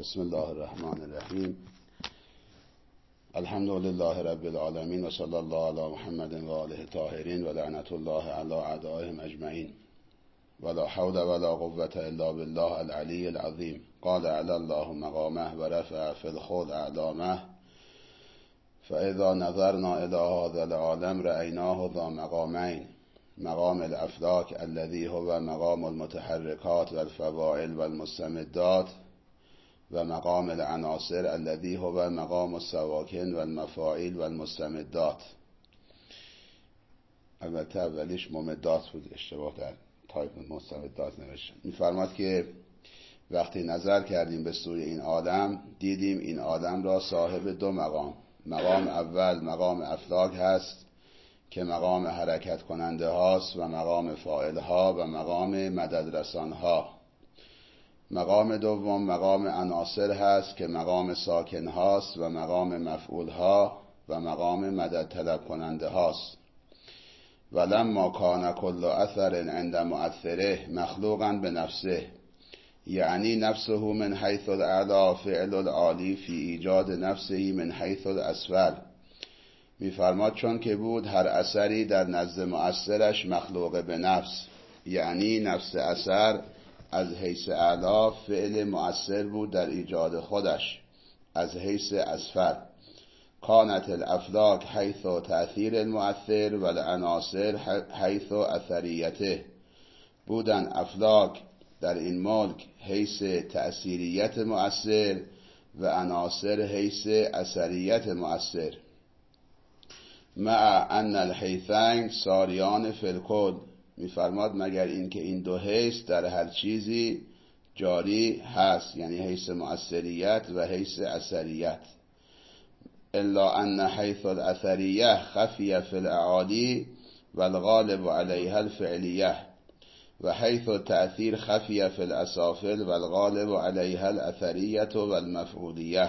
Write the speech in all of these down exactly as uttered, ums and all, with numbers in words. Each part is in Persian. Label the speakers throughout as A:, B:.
A: بسم الله الرحمن الرحیم. الحمد لله رب العالمین و صلی الله علی محمد و آله الطاهرین و لعنت الله علی اعدائهم اجمعین ولا حول ولا قوة الا بالله العلی العظیم. قال علی الله مقامه و رفع فی الخلق اعلامه فاذا نظرنا الى هذا العالم رأیناه ذا مقامین: مقام الافلاک الذي هو مقام المتحرکات والفواعل والمستمدات، و مقام العناصر الذي هو مقام السواکن والمفاعیل والمستمدات. البته اولیش ممدات بود، اشتباه در تایپ مستمدات نوشتن. می‌فرماد که وقتی نظر کردیم به سوی این عالم، دیدیم این عالم را صاحب دو مقام. مقام اول مقام افلاک هست که مقام حرکت کننده هاست و مقام فاعل ها و مقام مدد رسان ها. مقام دوم مقام عناصر هست که مقام ساکن هاست و مقام مفعول ها و مقام مدد طلب کننده هاست. ولما کان کل اثر عند مؤثره مخلوقا به نفسه، یعنی نفسه من حیث الاعلی فعل العالی فی ایجاد نفسه من حیث الاسفل. میفرماد چون که بود هر اثری در نزد مؤثرش مخلوق به نفس، یعنی نفس اثر از حیث اعلا فعل مؤثر بود در ایجاد خودش از حیث اسفل. کانت الافلاک حیث تأثیر المؤثر و العناصر حیث اثریته. بودن افلاک در این ملک حیث تأثیریت مؤثر و عناصر حیث اثریت مؤثر. مع ان الحیثین ساریان فی الکل. میفرماد مگر این که این دو حیث در هر چیزی جاری هست، یعنی حیث مؤثریت و حیث اثریت. الا ان حیث الاثریه خفیه فی الاعالی و الغالب علیها الفعلیه، و حیث التأثیر خفیه فی الاسافل و الغالب علیها الاثریه و المفعولیه.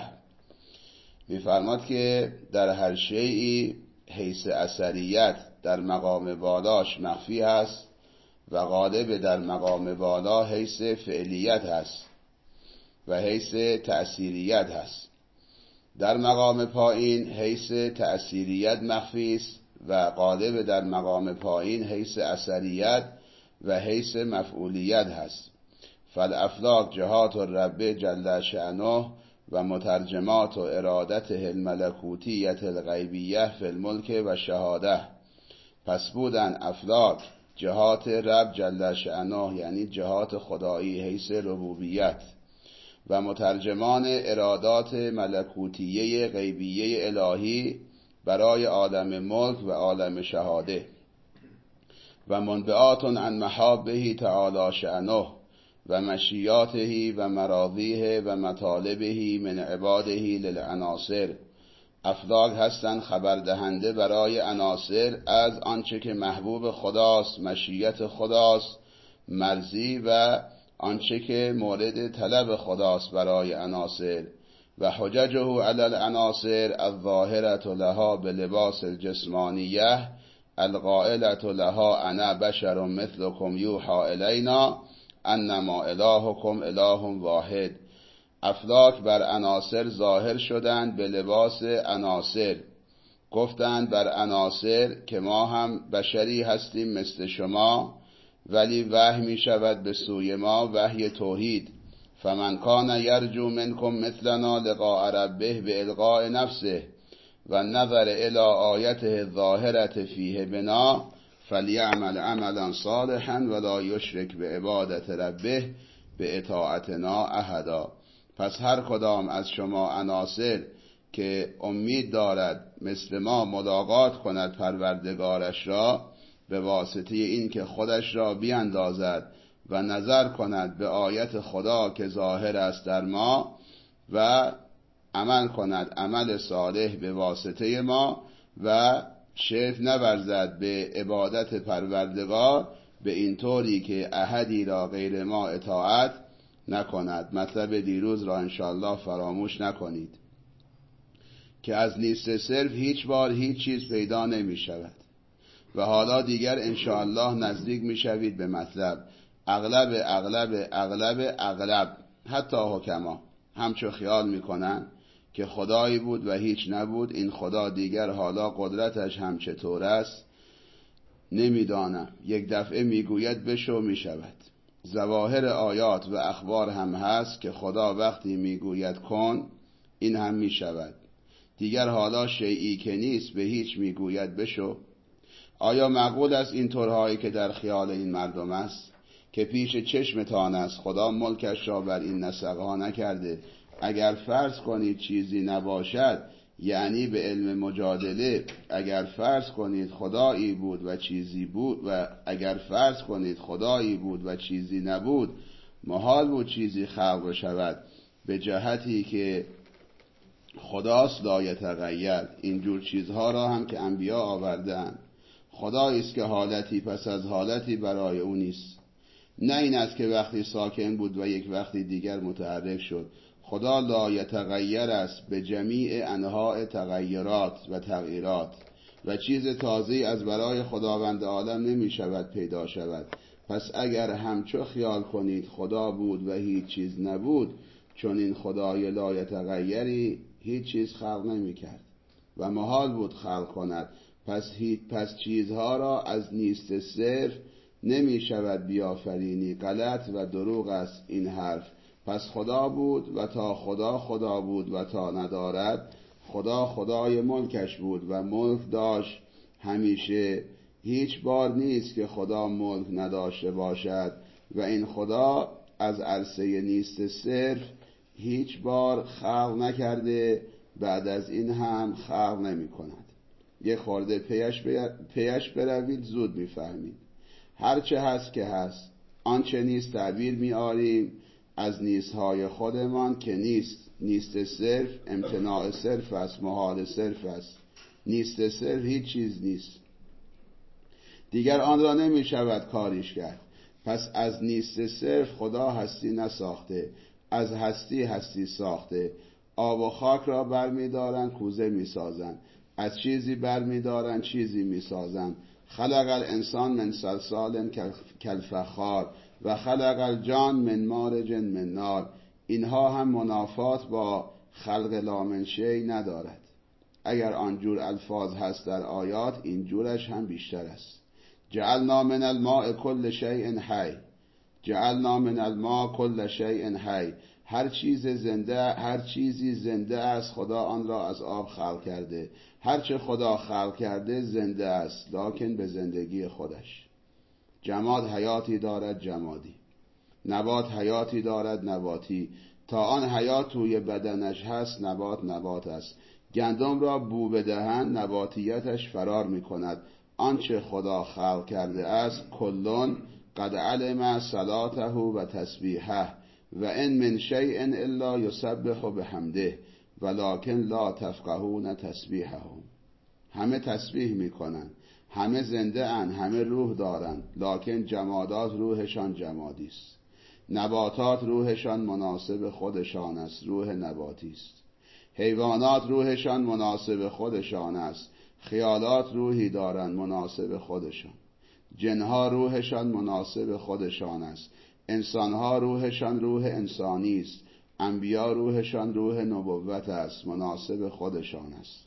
A: میفرماد که در هر شیئی حیث اثریت در مقام بالاش مخفی هست و غالب در مقام بالا حیث فعلیت هست و حیث تأثیریت هست. در مقام پایین حیث تأثیریت مخفی است و غالب در مقام پایین حیث اثریت و حیث مفعولیت هست. فالافلاک جهات الرب جل شأنه و مترجمات و ارادته الملکوتیت الغیبیه فی الملک و شهاده. پس بودن افلاک جهات رب جل شأنه، یعنی جهات خدایی حیث ربوبیت، و مترجمان ارادات ملکوتیه غیبیه الهی برای عالم ملک و عالم شهاده، و منبعات عن محابه تعالی شأنه و مشیاته و مراضیه و مطالبه من عباده للعناصر. افلاک هستند خبر دهنده برای عناصر از آنچه که محبوب خداست، مشیت خداست، مرضی و آنچه که مورد طلب خداست برای عناصر. و حججه علی العناصر الظاهرة لها بلباس الجسمانیه القائلة لها انا بشر مثلكم یوحى الینا انما الهکم اله واحد. افلاک بر عناصر ظاهر شدند به لباس عناصر، گفتند بر عناصر که ما هم بشری هستیم مثل شما، ولی وحی می شود به سوی ما وحی توحید. فمن کان یرجو منکم مثلنا لقاء ربه بالغاء نفسه و نظر الی آیته الظاهرة فیه بنا فلیعمل عملا صالحا ولا یشرک بعبادت ربه باطاعتنا احدا. پس هر کدام از شما عناصر که امید دارد مثل ما ملاقات کند پروردگارش را به واسطه این که خودش را بیندازد و نظر کند به آیت خدا که ظاهر است در ما و عمل کند عمل صالح به واسطه ما و شرک نورزد به عبادت پروردگار به این طوری که احدی را غیر ما اطاعت نکند. مطلب دیروز را انشاءالله فراموش نکنید که از نیست صرف هیچ بار هیچ چیز پیدا نمی شود و حالا دیگر انشاءالله نزدیک می شوید به مطلب. اغلب اغلب اغلب اغلب حتی حکما همچو خیال میکنن که خدایی بود و هیچ نبود، این خدا دیگر حالا قدرتش هم چطور است نمیدانم. یک دفعه میگوید بشو میشود. ظواهر آیات و اخبار هم هست که خدا وقتی میگوید کن این هم میشود. دیگر حالا شیئی که نیست به هیچ میگوید بشو. آیا معقول است این طورهایی که در خیال این مردم است که پیش چشمتان است خدا ملکش را بر این نسقها نکرده؟ اگر فرض کنید چیزی نباشد، یعنی به علم مجادله اگر فرض کنید خدایی بود و چیزی بود و اگر فرض کنید خدایی بود و چیزی نبود، محال بود چیزی خلق بشود به جهتی که خداست لا یتغیر. اینجور چیزها را هم که انبیا آوردن. خدایی است که حالتی پس از حالتی برای او نیست. نه این است که وقتی ساکن بود و یک وقتی دیگر متحرک شد. خدا لا یتغیر است به جمیع انواع تغییرات و تغییرات و چیز تازه‌ای از برای خداوند عالم نمی شود پیدا شود. پس اگر همچو خیال کنید خدا بود و هیچ چیز نبود، چون این خدای لا یتغیری هیچ چیز خلق نمی کرد و محال بود خلق کند. پس هیچ پس چیزها را از نیست صرف نمی شود بیافرینی. غلط و دروغ است این حرف. پس خدا بود و تا خدا خدا بود و تا ندارد خدا خدای ملکش بود و ملک داشت همیشه. هیچ بار نیست که خدا ملک نداشته باشد و این خدا از عرصه نیست صرف هیچ بار خلق نکرده، بعد از این هم خلق نمی کند. یه خورده پیش, پیش بروید زود میفهمید. هرچه هست که هست، آنچه نیست تعبیر میاریم از نیستهای خودمان که نیست. نیست صرف امتناع صرف است، محال صرف است. نیست صرف هیچ چیز نیست، دیگر آن را نمی شود کاریش کرد. پس از نیست صرف خدا هستی نساخته، از هستی هستی ساخته. آب و خاک را بر می دارن کوزه می سازن، از چیزی بر می دارن چیزی می سازن. خلق الانسان من صلصال کالفخار و خلق الجان من مارج من نار. اینها هم منافات با خلق لا من شیء ندارد. اگر آنجور الفاظ هست در آیات، این جورش هم بیشتر است. جعلنا من الماء كل شيء حی، جعلنا من الماء كل شيء حی. هر چیز زنده، هر چیزی زنده است خدا آن را از آب خلق کرده. هر چه خدا خلق کرده زنده است، لکن به زندگی خودش. جماد حیاتی دارد جمادی، نبات حیاتی دارد نباتی. تا آن حیات توی بدنش هست نبات نبات است. گندم را بو بدهند نباتیتش فرار می کند. آنچه خدا خلق کرده است کلون قد علم صلاته و تسبیحه و ان من شیء الا یسبح بحمده ولکن لا تفقهون تسبیحهم. همه تسبیح میکنن، همه زنده ان، همه روح دارن، لکن جمادات روحشان جمادی است. نباتات روحشان مناسب خودشان است، روح نباتی است. حیوانات روحشان مناسب خودشان است، خیالات روحی دارن مناسب خودشان. جنها روحشان مناسب خودشان است، انسانها روحشان روح انسانی است. انبیا روحشان روح نبوت است، مناسب خودشان است.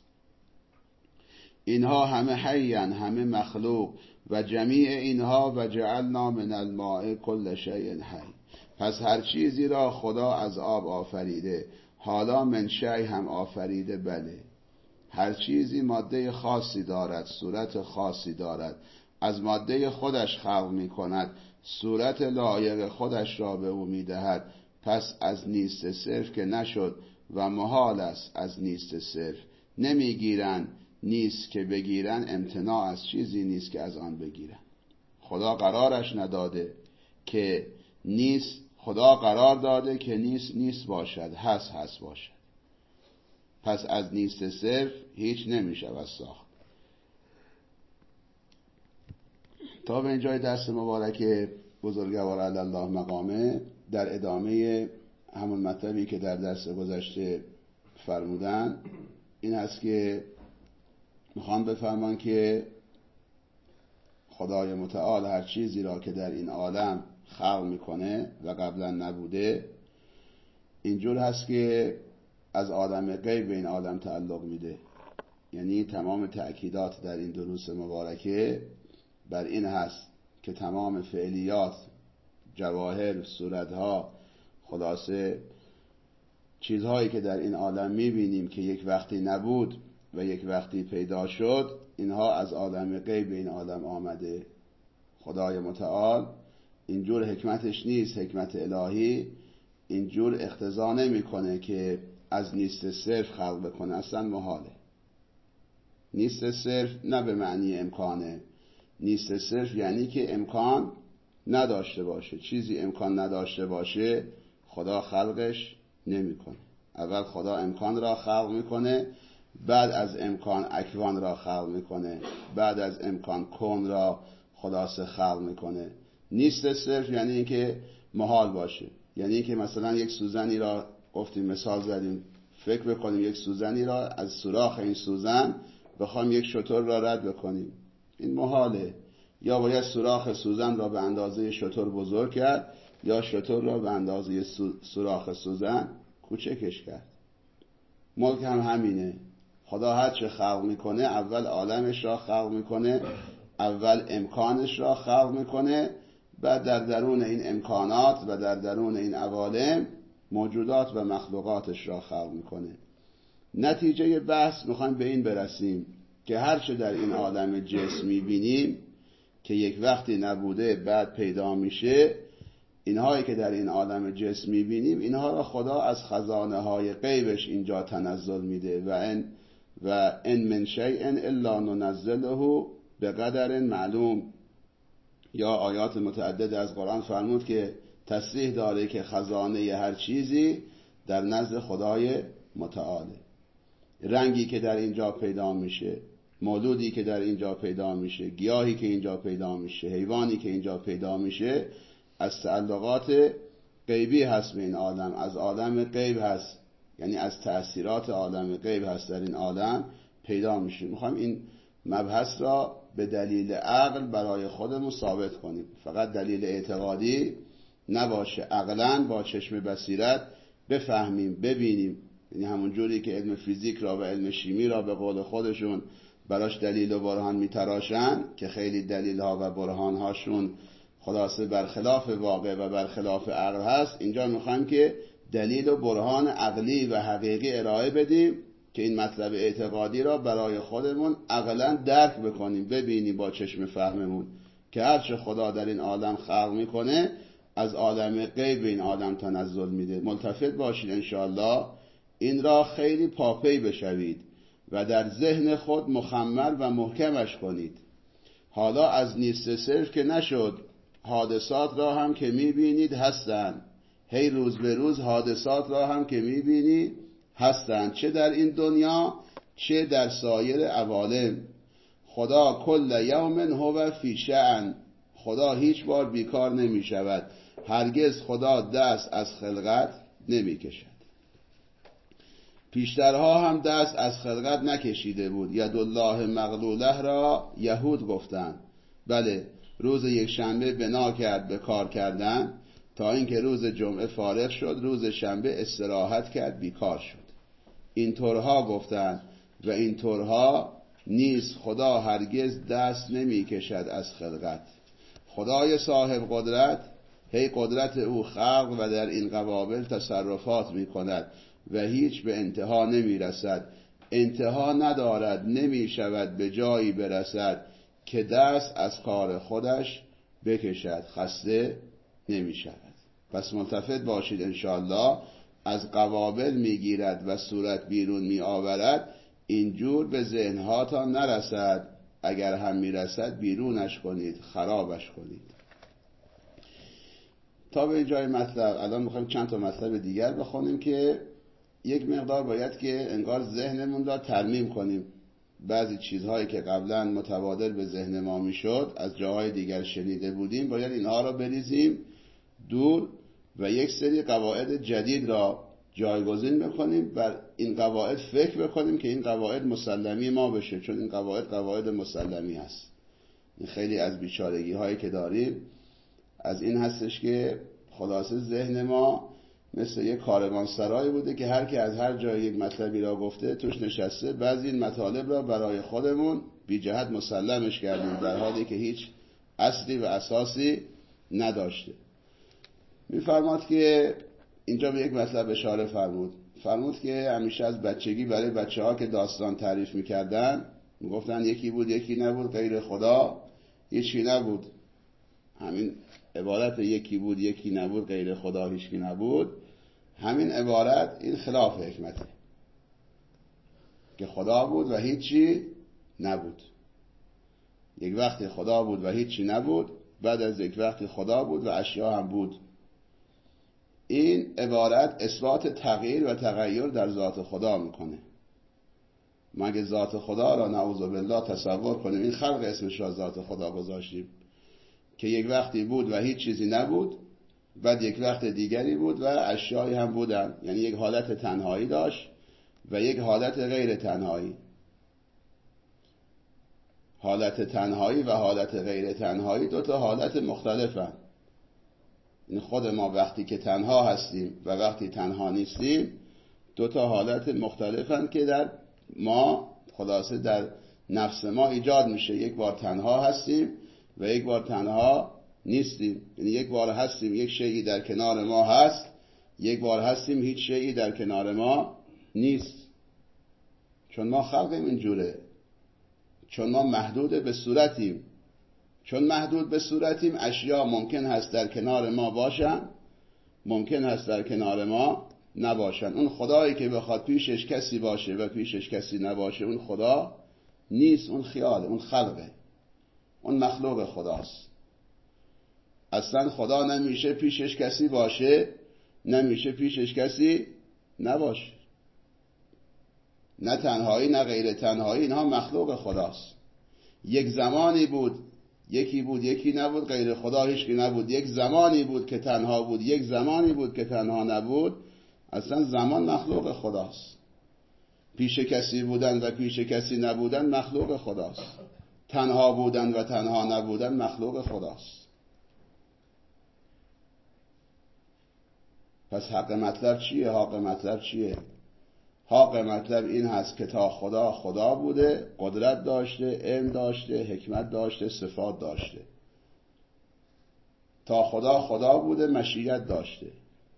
A: اینها همه حیان، همه مخلوق و جمیع اینها و جعلنا من الماء كل شیء حی. پس هر چیزی را خدا از آب آفریده، حالا من شیء هم آفریده. بله، هر چیزی ماده خاصی دارد، صورت خاصی دارد، از ماده خودش خلق می کند، صورت لایق خودش را به او می دهد. پس از نیست صرف که نشد و محال است از نیست صرف. نمی گیرن نیست که بگیرن، امتناع از چیزی نیست که از آن بگیرن. خدا قرارش نداده که نیست، خدا قرار داده که نیست نیست باشد، هست هست باشد. پس از نیست صرف هیچ نمی شود ساخت. تا به اینجای درس مبارک بزرگوار علی الله مقامه، در ادامه همون مطلبی که در درس گذشته فرمودن این است که میخوام بفرمان که خدای متعال هر چیزی را که در این عالم خلق میکنه و قبلا نبوده، اینجور هست که از عالم غیب به این عالم تعلق میده. یعنی تمام تأکیدات در این دروس مبارکه بر این هست که تمام فعلیات، جواهر، صورتها، خلاصه چیزهایی که در این عالم میبینیم که یک وقتی نبود و یک وقتی پیدا شد، اینها از عالم غیب به این عالم آمده. خدای متعال اینجور حکمتش نیست، حکمت الهی اینجور اقتضا نمیکنه که از نیست صرف خلق بکنه، اصلا محاله. نیست صرف نه به معنی امکانه، نیست صرف یعنی که امکان نداشته باشه. چیزی امکان نداشته باشه خدا خلقش نمیکنه. اول خدا امکان را خلق میکنه، بعد از امکان اکوان را خلق میکنه، بعد از امکان کون را خلاصه خلق میکنه. نیست صرف یعنی اینکه محال باشه، یعنی اینکه مثلا یک سوزنی را گفتیم، مثال زدیم، فکر بکنیم یک سوزنی را از سوراخ این سوزن بخوام یک شتر را رد بکنیم، این محاله. یا باید سوراخ سوزن را به اندازه شتر بزرگ کرد، یا شتر را به اندازه سوراخ سوزن کوچکش کرد. ملک هم همینه. خدا هر چه خلق میکنه اول عالمش را خلق میکنه، اول امکانش را خلق میکنه، بعد در درون این امکانات و در درون این عوالم موجودات و مخلوقاتش را خلق میکنه. نتیجه بحث میخوایم به این برسیم که هرچه در این عالم جسم میبینیم که یک وقتی نبوده بعد پیدا میشه، اینهایی که در این عالم جسم میبینیم اینها را خدا از خزانه های غیبش اینجا تنزل میده. و ان و ان من شیء الا ننزله بقدر معلوم. یا آیات متعدد از قرآن فرمود که تصریح داره که خزانه هر چیزی در نزد خدای متعاله. رنگی که در اینجا پیدا میشه، مولودی که در اینجا پیدا میشه، گیاهی که اینجا پیدا میشه، حیوانی که اینجا پیدا میشه، از تعلقات غیبی هست به این عالم، از عالم غیب هست، یعنی از تأثیرات عالم غیب هست در این عالم پیدا میشه. میخوایم این مبحث را به دلیل عقل برای خودمون ثابت کنیم، فقط دلیل اعتقادی نباشه، عقلاً با چشم بصیرت بفهمیم، ببینیم. یعنی همون جوری که علم فیزیک را و علم شیمی را به قول خودشون براش دلیل و برهان میتراشن که خیلی دلیل ها و برهان هاشون خلاصه برخلاف واقع و برخلاف عقل هست، اینجا میخوایم که دلیل و برهان عقلی و حقیقی ارائه بدیم که این مطلب اعتقادی را برای خودمون عقلاً درک بکنیم، ببینیم با چشم فهممون که هرچه خدا در این عالم خلق میکنه از عالم غیب این عالم تنزل میده. ملتفت باشید انشاءالله این را خیلی پاپی بشوید و در ذهن خود مخمر و محکمش کنید. حالا از نیست صرف که نشد، حادثات را هم که میبینید هستند. هی روز به روز حادثات را هم که میبینید هستند، چه در این دنیا چه در سایر عوالم. خدا کل یوم هو فی شأن، خدا هیچ بار بیکار نمی شود، هرگز خدا دست از خلقت نمی کشد. پیشترها هم دست از خلقت نکشیده بود. ید الله مغلوله را یهود گفتند. بله، روز یک شنبه بنا کرد به کار کردن تا اینکه روز جمعه فارغ شد، روز شنبه استراحت کرد، بیکار شد. این طورها گفتند و این طورها نیست، خدا هرگز دست نمی کشد از خلقت. خدای صاحب قدرت هی قدرت او خلق و در این قوابل تصرفات می کند و هیچ به انتها نمی رسد، انتها ندارد، نمی شود به جایی برسد که دست از کار خودش بکشد، خسته نمی شود. پس ملتفت باشید انشاءالله، از قوابل می گیرد و صورت بیرون می آورد، اینجور به ذهنهاتان نرسد، اگر هم می رسد بیرونش کنید، خرابش کنید. تا به اینجای مطلب الان میخوایم چند تا مطلب دیگر بخونیم که یک مقدار باید که انگار ذهنمون را ترمیم کنیم. بعضی چیزهایی که قبلا متبادل به ذهن ما میشد از جاهای دیگر شنیده بودیم، باید اینها را بریزیم دور و یک سری قواعد جدید را جایگزین بکنیم، بر این قواعد فکر بکنیم که این قواعد مسلمی ما بشه، چون این قواعد قواعد مسلمی هست. خیلی از بیچارگی هایی که داریم از این هستش که خلاصه ذهن ما مثل یک کاروانسرای بوده که هر کی از هر جای یک مطلبی را گفته توش نشسته. بعضی این مطالب را برای خودمون بی جهت مسلمش کردیم در حالی که هیچ اصلی و اساسی نداشته. میفرماد که اینجا به یک مطلب اشاره فرمود. فرمود که همیشه از بچگی برای بچه ها که داستان تعریف میکردن میگفتن یکی بود یکی نبود غیر خدا هیچی نبود. همین عبارت یکی بود یکی نبود غیر خدا هیچی نبود، همین عبارت این خلاف حکمته که خدا بود و هیچی نبود. یک وقتی خدا بود و هیچی نبود، بعد از یک وقتی خدا بود و اشیا هم بود. این عبارت اثبات تغییر و تغییر در ذات خدا میکنه. ما اگه ذات خدا را نعوذ بالله تصور کنیم، این خلق اسمش را ذات خدا گذاشتیم که یک وقتی بود و هیچ چیزی نبود، بعد یک وقت دیگری بود و اشیایی هم بودن، یعنی یک حالت تنهایی داشت و یک حالت غیر تنهایی. حالت تنهایی و حالت غیر تنهایی دو تا حالت مختلفن. این خود ما وقتی که تنها هستیم و وقتی تنها نیستیم دو تا حالت مختلفن که در ما خلاصه در نفس ما ایجاد میشه. یک بار تنها هستیم و یک بار تنها نیستیم. یعنی یک بار هستیم یک شیئی در کنار ما هست، یک بار هستیم هیچ شیئی در کنار ما نیست. چون ما خلقیم اینجوره، چون ما محدود به صورتیم. چون محدود به صورتیم اشیا ممکن هست در کنار ما باشن، ممکن هست در کنار ما نباشن. اون خدایی که بخواد پیشش کسی باشه و پیشش کسی نباشه اون خدا نیست، اون خیاله، اون خلقه، اون مخلوق خداست. اصلا خدا نمیشه پیشش کسی باشه، نمیشه پیشش کسی نباشه. نه تنهایی نه غیر تنهایی، اینها مخلوق خداست. یک زمانی بود یکی بود یکی نبود، غیر خدا هیچکی نبود. یک زمانی بود که تنها بود، یک زمانی بود که تنها نبود. اصلا زمان مخلوق خداست. پیش کسی بودن و پیش کسی نبودن مخلوق خداست. تنها بودن و تنها نبودن مخلوق خداست. پس حق مطلب چیه؟ حق مطلب چیه؟ حق مطلب این هست که تا خدا خدا بوده، قدرت داشته، علم داشته، حکمت داشته، صفات داشته. تا خدا خدا بوده، مشیت داشته.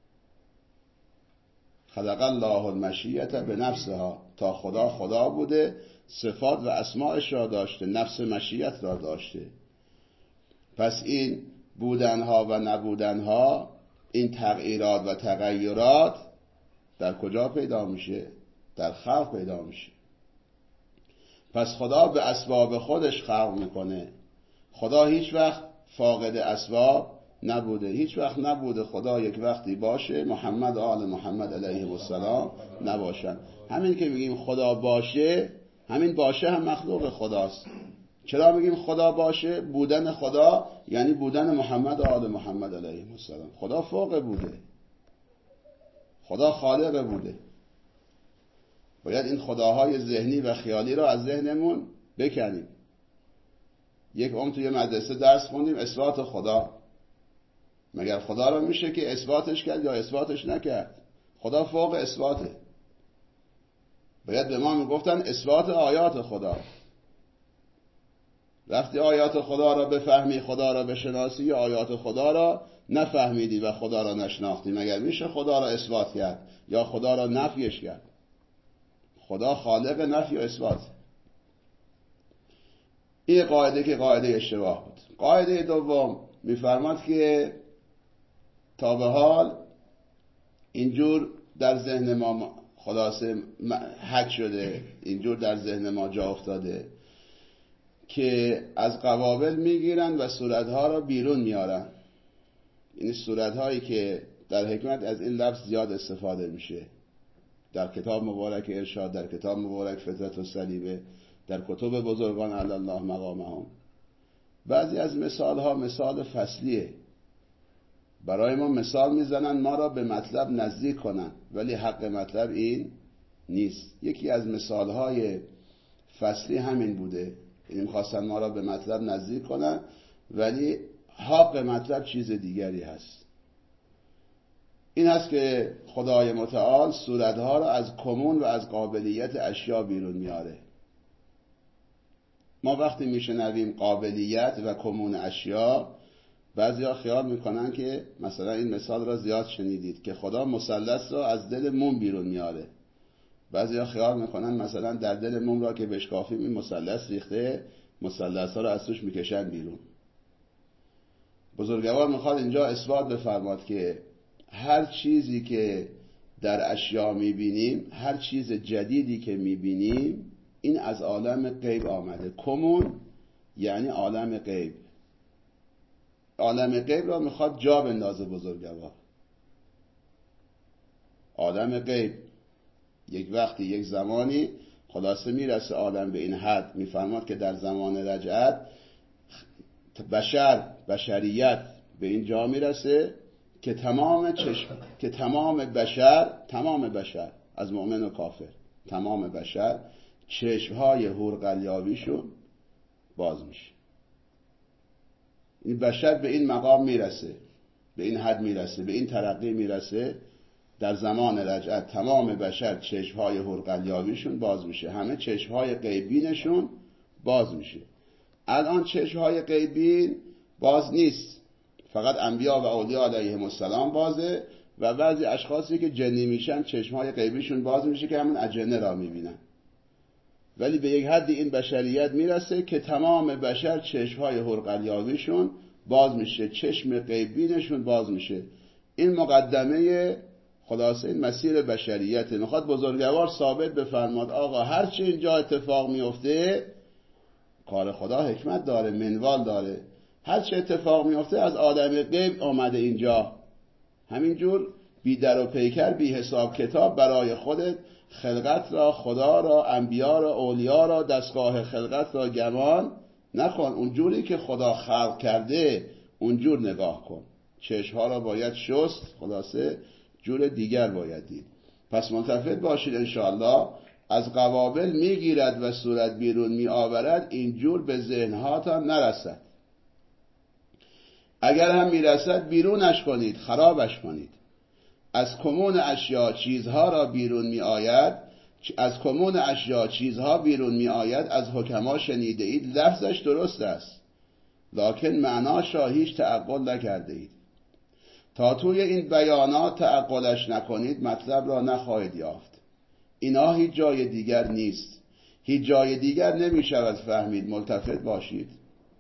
A: خلق الله المشیت به نفسها. تا خدا خدا بوده، صفات و اسماءش را داشته، نفس مشیت را داشته. پس این بودنها و نبودنها، این تغییرات و تغییرات در کجا پیدا میشه؟ در خلق پیدا میشه. پس خدا به اسباب خودش خلق میکنه. خدا هیچ وقت فاقد اسباب نبوده، هیچ وقت نبوده خدا یک وقتی باشه محمد آل محمد علیه السلام نباشن. همین که میگیم خدا باشه، همین باشه هم مخلوق خداست. چرا میگیم خدا باشه؟ بودن خدا یعنی بودن محمد آل محمد علیه السلام. خدا فوق بوده، خدا خالق بوده. باید این خداهای ذهنی و خیالی را از ذهنمون بکنیم. یک عمر توی مدرسه درس خوندیم اثبات خدا. مگر خدا را میشه که اثباتش کرد یا اثباتش نکرد؟ خدا فوق اثباته. باید به ما میگفتن اثبات آیات خدا. وقتی آیات خدا را بفهمی، خدا را بشناسی، یا آیات خدا را نفهمیدی و خدا را نشناختی، مگر میشه خدا را اثبات کرد یا خدا را نفیش کرد؟ خدا خالق نفی و اثبات. این قاعده که قاعده اشتباه بود. قاعده دوم میفرماد که تا به حال اینجور در ذهن ما خلاصه حک شده، اینجور در ذهن ما جا افتاده که از قوابل میگیرن و صورتها را بیرون میارن. این صورتهایی که در حکمت از این لفظ زیاد استفاده میشه، در کتاب مبارک ارشاد، در کتاب مبارک فطرت الصلیبه، در کتب بزرگان علی الله مقامهم. بعضی از مثال ها مثال فصلیه، برای ما مثال میزنن ما را به مطلب نزدیک کنن، ولی حق مطلب این نیست. یکی از مثال های فصلی همین بوده، این میخواستن ما را به مطلب نزدیک کنن، ولی حق مطلب چیز دیگری هست. این هست که خدای متعال صورتها را از کمون و از قابلیت اشیا بیرون میاره. ما وقتی میشنویم قابلیت و کمون اشیا، بعضیا خیال میکنن که مثلا این مثال را زیاد شنیدید که خدا مثلث را از دل موم بیرون میاره. بعضیا خیال میکنن مثلا در دل موم را که بشکافیم این مثلث ریخته، مثلث ها را از توش میکشن بیرون. بزرگوار میخواد اینجا اثبات بفرماد که هر چیزی که در اشیا میبینیم، هر چیز جدیدی که میبینیم، این از عالم غیب آمده. کمون یعنی عالم غیب. عالم غیب را میخواد جا بندازه بزرگوار. عالم غیب یک وقتی یک زمانی خلاصه میرسه عالم به این حد، میفرماد که در زمان رجعت بشر بشریت به این جا میرسه که تمام چشم که تمام بشر تمام بشر از مؤمن و کافر، تمام بشر چشمهای هورقلیابیشون باز میشه. این بشر به این مقام میرسه، به این حد میرسه، به این ترقی میرسه. در زمان رجعت تمام بشر چشمهای هورقلیابیشون باز میشه، همه چشمهای غیبینشون باز میشه. الان چشمهای غیبین باز نیست، فقط انبیا و اولیاء علیهم السلام بازه و بعضی اشخاصی که جنی میشن چشمهای غیبیشون باز میشه که همون اجنه را میبینن. ولی به یک حدی این بشریت میرسه که تمام بشر چشمهای هورقلیابیشون باز میشه، چشم غیبینشون باز میشه. این مقدمه خلاصه این مسیر بشریت. میخواد بزرگوار ثابت بفرماد آقا هرچی اینجا اتفاق میفته کار خدا حکمت داره، منوال داره. هرچی اتفاق میفته از عالم غیب آمده اینجا. همینجور بی در و پیکر بی حساب کتاب برای خودت خلقت را، خدا را، انبیا را، اولیا را، دستگاه خلقت را گمان نکن. اونجوری که خدا خلق کرده اونجور نگاه کن. چشمها را باید شست، خلاصه جور دیگر باید دید. پس ملتفت باشید انشاءالله. از قوابل میگیرد و صورت بیرون میآورد، اینجور به ذهنهاتان نرسد. اگر هم میرسد بیرونش کنید، خرابش کنید. از کمون اشیا چیزها را بیرون می آید، از کمون اشیا چیزها بیرون می آید. از حکما شنیده اید، لفظش درست است لکن معناش را هیچ تعقل نکرده اید. تا توی این بیانات تعقلش نکنید مطلب را نخواهید یافت. اینا هیچ جای دیگر نیست، هیچ جای دیگر نمی شود فهمید. ملتفت باشید.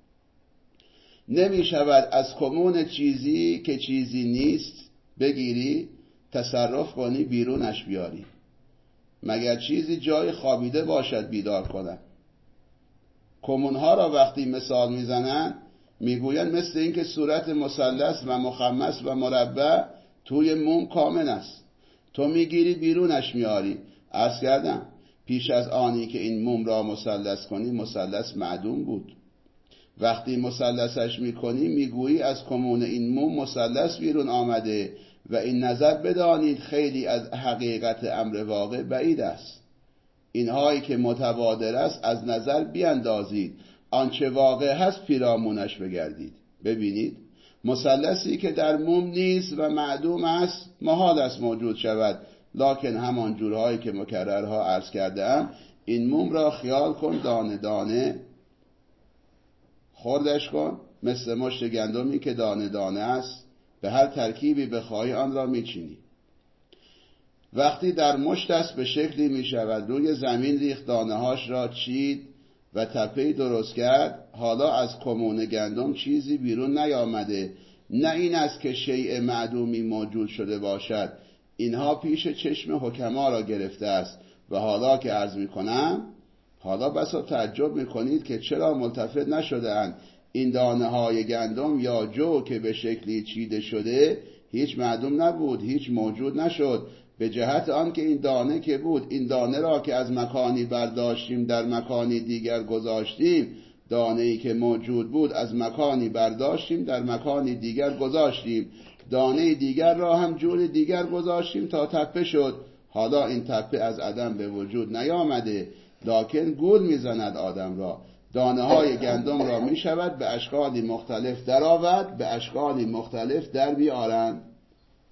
A: نمی شود از کمون چیزی که چیزی نیست بگیری، تصرف کنی، بیرونش بیاری، مگر چیزی جای خوابیده باشد بیدار کنن. کمونها را وقتی مثال میزنن میگوین مثل این که صورت مثلث و مخمس و مربع توی موم کامل است، تو میگیری بیرونش میاری. عرض کردم پیش از آنی که این موم را مثلث کنی مثلث معدوم بود. وقتی مثلثش میکنی میگویی از کمون این موم مثلث بیرون آمده و این نظر بدانید خیلی از حقیقت امر واقع بعید است. اینهایی که متبادر است از نظر بیاندازید، آنچه واقع هست پیرامونش بگردید. ببینید مثلثی که در موم نیست و معدوم است محال است موجود شود، لکن همان جورهایی که مکررها عرض کردم، این موم را خیال کن دانه دانه خوردش کن، مثل مشت گندمی که دانه دانه است، به هر ترکیبی بخواهی آن را میچینی. وقتی در مشت است به شکلی میشود، روی زمین ریخت، دانه هاش را چید و تپه‌ای درست کرد. حالا از کمون گندم چیزی بیرون نیامده. نه این است که شیء معدومی موجود شده باشد، اینها پیش چشم حکما را گرفته است. و حالا که عرض میکنم، حالا بسا تعجب میکنید که چرا ملتفت نشده اند. این دانه های گندم یا جو که به شکلی چیده شده هیچ معدوم نبود، هیچ موجود نشد، به جهت آن که این دانه که بود، این دانه را که از مکانی برداشتیم در مکانی دیگر گذاشتیم، دانه‌ای که موجود بود از مکانی برداشتیم در مکانی دیگر گذاشتیم، دانه دیگر را هم جور دیگر گذاشتیم تا تپه شد. حالا این تپه از عدم به وجود نیامده، لکن گول میزند آدم را. دانه های گندم را می شود به اشکالی مختلف در آورد، به اشکالی مختلف در بیارند.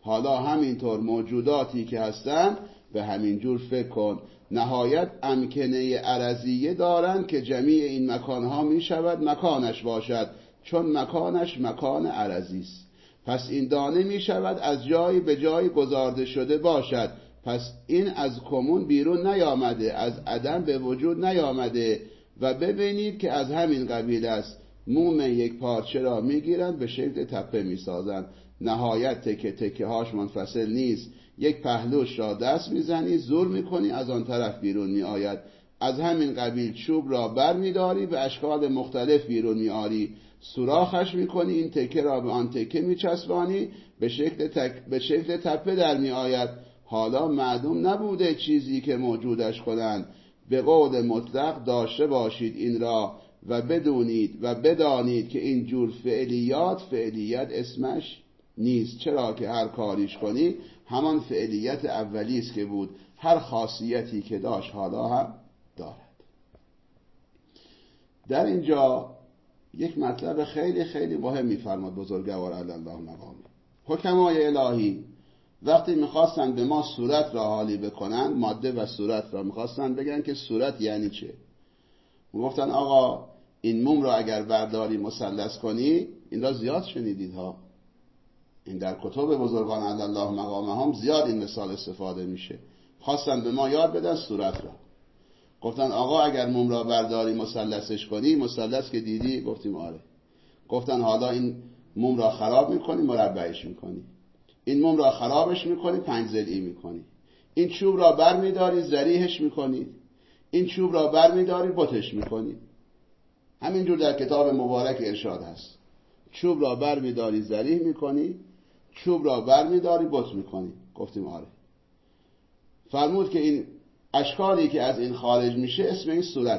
A: حالا همینطور موجوداتی که هستن به همین جور فکر کن. نهایت امکنه عرضیه دارن که جمیع این مکانها می شود مکانش باشد، چون مکانش مکان عرضی است. پس این دانه می شود از جای به جای گذارده شده باشد. پس این از کمون بیرون نیامده، از عدم به وجود نیامده. و ببینید که از همین قبیل است. موم یک پارچه را می گیرند به شکل تپه می سازند. نهایت تکه تکه هاش منفصل نیست. یک پهلوش را دست می زنی، زور می کنی، از آن طرف بیرون می آید. از همین قبیل چوب را بر می داری، به اشکال مختلف بیرون می آری، سوراخش می کنی، این تکه را به آن تکه می چسبانی، به شکل, تک... به شکل تپه در می آید. حالا معدوم نبوده چیزی که موجودش کنند. به قول مطلق داشته باشید این را و بدونید و بدانید که این جور فعلیات فعلیت اسمش نیست. چرا که هر کاریش کنی همان فعلیت اولی است که بود. هر خاصیتی که داشت حالا هم دارد. در اینجا یک مطلب خیلی خیلی مهم می‌فرماد بزرگوار علی الله مقامه. حکمای الهی وقتی میخواستن به ما صورت را حالی بکنن، ماده و صورت را میخواستن بگن که صورت یعنی چه. گفتن آقا این موم را اگر برداری مثلث کنی، این را زیاد شنیدید ها، این در کتب بزرگان علی الله مقامه هم زیاد این مثال استفاده میشه. خواستن به ما یاد بدن صورت را. گفتن آقا اگر موم را برداری مثلثش کنی، مثلث که دیدی؟ گفتیم آره. گفتن حالا این موم را خراب میکنی، مربعش میکنی. این موم را خرابش میکنی، پنج ضلعی میکنی. این چوب را بر میداری، ذریحش میکنی. این چوب را بر میداری، بتش میکنی. همینجور در کتاب مبارک ارشاد هست. چوب را بر میداری، ذریح میکنی. چوب را بر میداری، بت میکنی. گفتیم آره. فرمود که این اشکالی که از این خارج میشه اسم این صورت.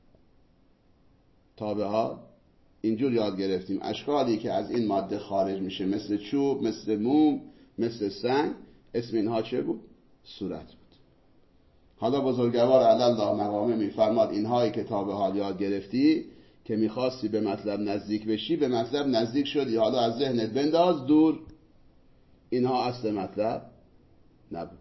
A: تا به حال اینجور یاد گرفتیم اشکالی که از این ماده خارج میشه، مثل چوب، مثل موم، مثل سنگ، اسم اینها چه بود؟ صورت بود. حالا بزرگوار علی الله مقامه میفرماد اینهایی که تا به حال یاد گرفتی که میخواستی به مطلب نزدیک بشی، به مطلب نزدیک شدی، حالا از ذهنت بنداز دور. اینها اصل مطلب نبود،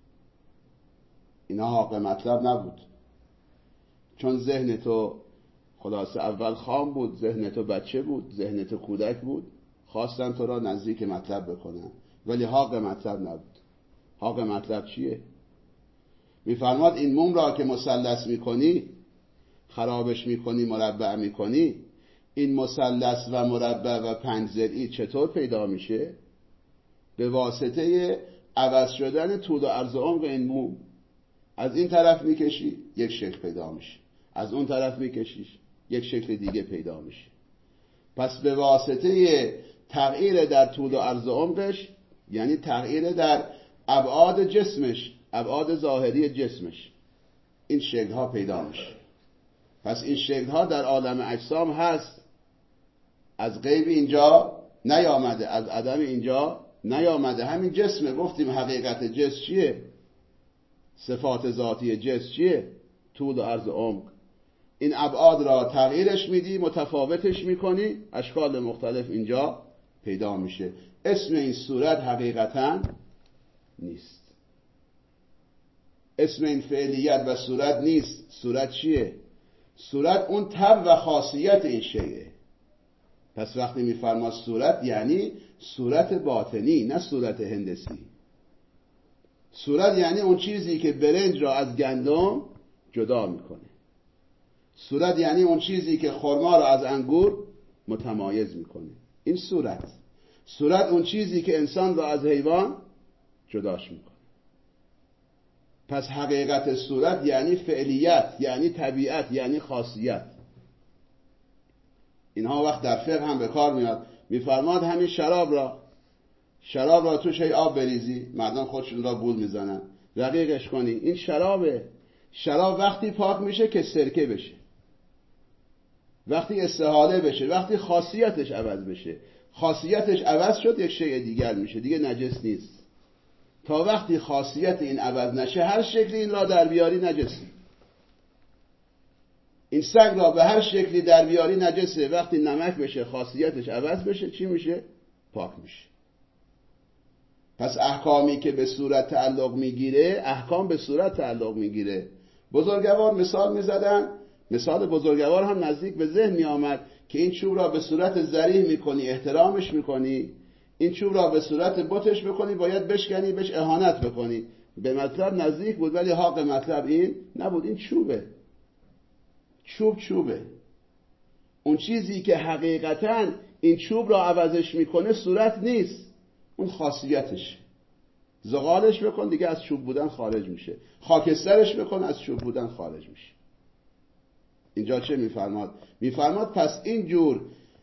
A: اینها حق مطلب نبود. چون ذهن تو خلاصه اول خام بود، ذهن تو بچه بود، ذهن تو کودک بود، خواستن تو را نزدیک مطلب بکنن، ولی حق مطلب نبود. حق مطلب چیه؟ میفرماد این موم را که مثلث میکنی، خرابش میکنی، مربع میکنی، این مثلث و مربع و پنج ضلعی چطور پیدا میشه؟ به واسطه عوض شدن طول و عرض و عمق این موم. از این طرف میکشی یک شکل پیدا میشه، از اون طرف میکشیش یک شکل دیگه پیدا میشه. پس به واسطه تغییر در طول و عرض و عمقش، یعنی تغییر در ابعاد جسمش، ابعاد ظاهری جسمش، این شکل ها پیدا میشه. پس این شکل ها در عالم اجسام هست، از غیب اینجا نیامده، از عدم اینجا نیامده. همین جسمه. گفتیم حقیقت جسم چیه؟ صفات ذاتی جسم چیه؟ طول و عرض و عمق. این ابعاد را تغییرش میدی، متفاوتش میکنی، اشکال مختلف اینجا پیدا میشه. اسم این صورت حقیقتا نیست. اسم این فعلیت و صورت نیست. صورت چیه؟ صورت اون تب و خاصیت این شیء. پس وقتی میفرماد صورت یعنی صورت باطنی، نه صورت هندسی. صورت یعنی اون چیزی که برنج را از گندم جدا میکنه. صورت یعنی اون چیزی که خرما را از انگور متمایز میکنه. این صورت. صورت اون چیزی که انسان را از حیوان جداش میکنه. پس حقیقت صورت یعنی فعلیت، یعنی طبیعت، یعنی خاصیت. اینها وقت در فقه هم به کار میاد. میفرماد همین شراب را شراب را توش هی آب بریزی، مردم خودشون را گول میزنن، رقیقش کنی، این شرابه. شراب وقتی پاک میشه که سرکه بشه، وقتی استحاله بشه، وقتی خاصیتش عوض بشه. خاصیتش عوض شد یک شیء دیگر میشه، دیگه نجس نیست. تا وقتی خاصیت این عوض نشه، هر شکلی این را در بیاری نجسی. این سگ را به هر شکلی در بیاری نجسه. وقتی نمک بشه، خاصیتش عوض بشه، چی میشه؟ پاک میشه. پس احکامی که به صورت تعلق میگیره، احکام به صورت تعلق میگیره. بزرگوار مثال میزدن، مثال بزرگوار هم نزدیک به ذهن می آمد که این چوب را به صورت ذریح میکنی، احترامش میکنی، این چوب را به صورت بتش بکنی، باید بشکنی، بهش اهانت بکنی. به مطلب نزدیک بود ولی حق مطلب این نبود. این چوبه، چوب چوبه. اون چیزی که حقیقتا این چوب را عوضش میکنه صورت نیست، اون خاصیتش. زغالش بکن دیگه از چوب بودن خارج میشه، خاکسترش بکن از چوب بودن خارج میشه. اینجا چه میفرماد؟ میفرماد پس اینجور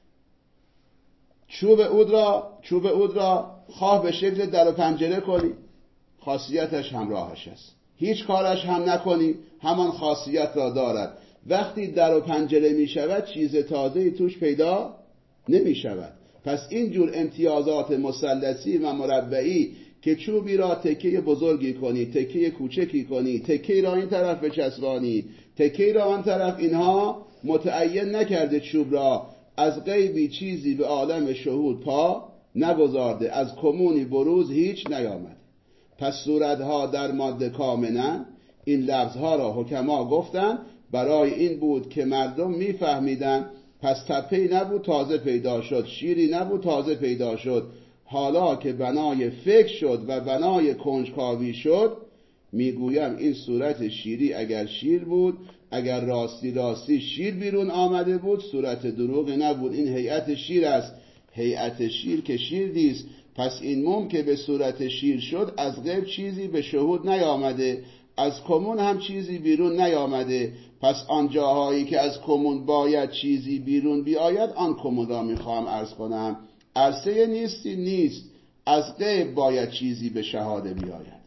A: چوب عود را چوب عود را خواه به شکل در و پنجره کنی، خاصیتش همراهش است. هیچ کارش هم نکنی، همان خاصیت را دارد. وقتی در و پنجره می شود چیز تازه‌ای توش پیدا نمی شود. پس اینجور امتیازات مثلثی و مربعی که چوبی را تکه بزرگی کنی، تکه کوچکی کنی، تکه را این طرف بچسبانی، تکه را آن طرف، اینها متعین نکرده چوب را از غیبی چیزی به عالم شهود پا نگذارده، از کمونی بروز هیچ نیامد. پس صورتها در ماده کامنن. این لفظها را حکما گفتن برای این بود که مردم میفهمیدن. پس تپه‌ای نبود تازه پیدا شد، شیری نبود تازه پیدا شد. حالا که بنای فکر شد و بنای کنجکاوی شد، میگویم این صورت شیری اگر شیر بود، اگر راستی راستی شیر بیرون آمده بود، صورت دروغی نبود. این هیئت شیر است، هیئت شیر که شیر دیست. پس این موم که به صورت شیر شد، از غیب چیزی به شهود نیامده، از کمون هم چیزی بیرون نیامده. پس آن جاهایی که از کمون باید چیزی بیرون بیاید، آن کمون را میخوام عرض کنم. عرصه نیستی نیست، از غیب باید چیزی به شهاده بیاید.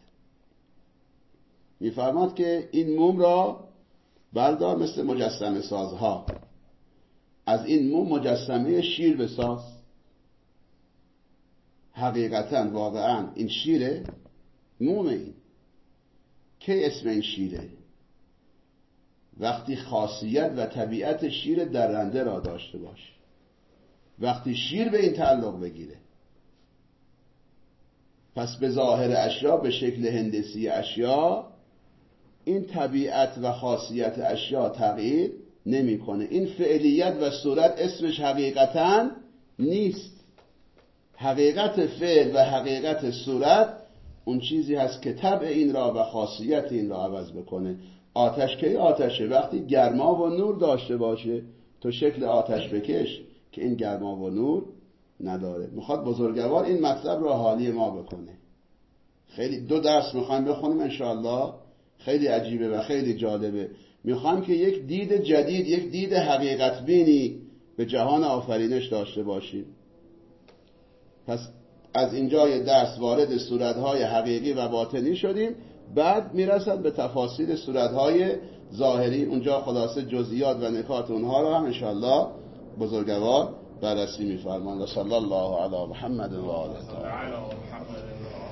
A: میفرماد که این موم را بردار مثل مجسمه سازها، از این موم مجسمه شیر بساز. حقیقتا واقعا این شیره، موم. این که اسم این شیره وقتی خاصیت و طبیعت شیر درنده را داشته باشه، وقتی شیر به این تعلق بگیره. پس به ظاهر اشیا، به شکل هندسی اشیا، این طبیعت و خاصیت اشیا تغییر نمیکنه. این فعلیت و صورت اسمش حقیقتا نیست. حقیقت فعل و حقیقت صورت اون چیزی هست که طبع این را و خاصیت این را عوض بکنه. آتش که آتشه وقتی گرما و نور داشته باشه، تو شکل آتش بکش که این گرما و نور نداره. میخواد بزرگوار این مطلب را حالی ما بکنه. خیلی دو درس میخوایم بخونیم انشاءالله، خیلی عجیبه و خیلی جالبه. میخوایم که یک دید جدید، یک دید حقیقت بینی به جهان آفرینش داشته باشیم. پس از اینجای درس وارد صورتهای حقیقی و باطنی شدیم. بعد میرسد به تفاصیل صورتهای ظاهری. اونجا خلاصه جزئیات و نکات اونها را هم انشاءالله بزرگوار بررسی می‌فرمایند. صلی الله علی محمد و آله.